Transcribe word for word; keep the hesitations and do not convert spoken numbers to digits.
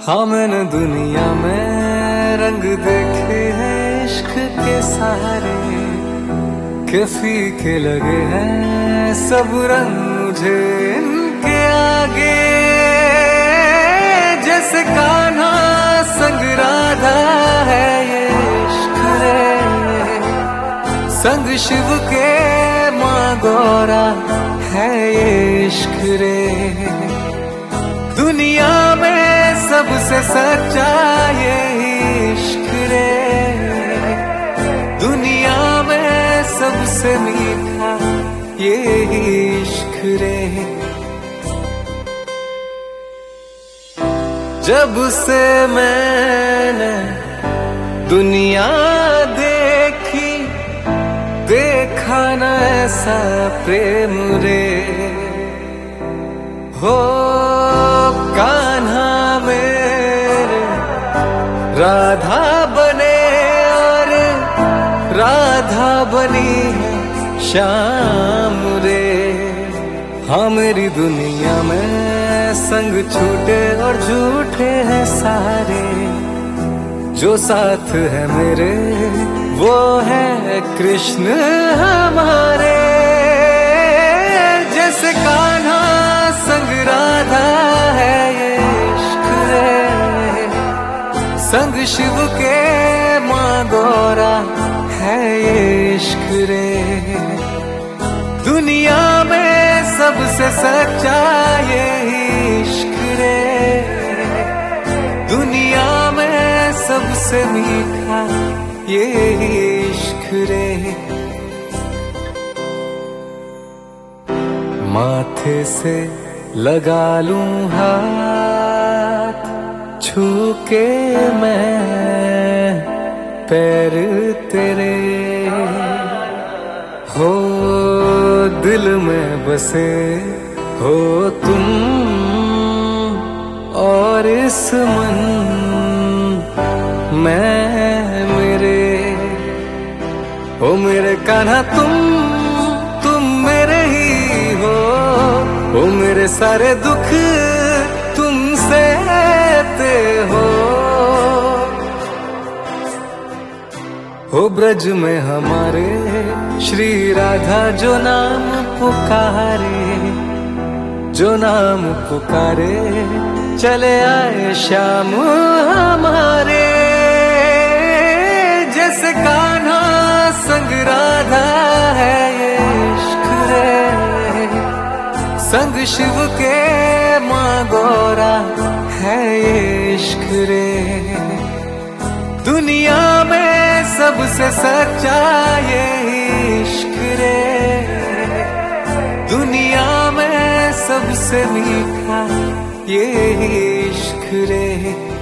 हाँ मैंने दुनिया में रंग देखे हैं इश्क के सारे, के फीके लगे हैं सब रंग मुझे इनके आगे। जैसे कान्हा संग राधा है ये इश्क रे, संग शिव के माँ गौरा है ये इश्क रे। दुनिया में सबसे सच्चा ये इश्क रे, दुनिया में सबसे मीठा ये इश्क रे। जब से मैंने दुनिया देखी, देखा न ऐसा प्रेम रे। हो कान्हा मेरे राधा बने और राधा बनी है श्याम रे। हाँ मेरी दुनिया में संग छूटे और झूठे हैं सारे, जो साथ है मेरे वो है कृष्ण हमारे। जैसे कान्हा संग राधा है ये इश्क रे, संग शिव के माँ गौरा है ये इश्क रे। दुनिया में सबसे सच्चा ये इश्क रे, दुनिया में सबसे मीठा ये इश्क रे। माथे से लगा लूं हाथ, छू के मैं पैर तेरे, हो दिल में बसे हो तुम और इस मन मैं मेरे। हो मेरे कान्हा तुम तुम मेरे ही हो, हो मेरे सारे दुख तुमसे ते हो। हो ब्रज में हमारे श्री राधा जो नाम पुकारे, जो नाम पुकारे चले आए श्याम हमारे। जैसे कान्हा संग राधा है ये इश्क रे, संग शिव के माँ गौरा है ये इश्क रे। दुनिया में सबसे सच्चा ये इश्क रे, दुनिया में सबसे मीठा ये इश्क रे।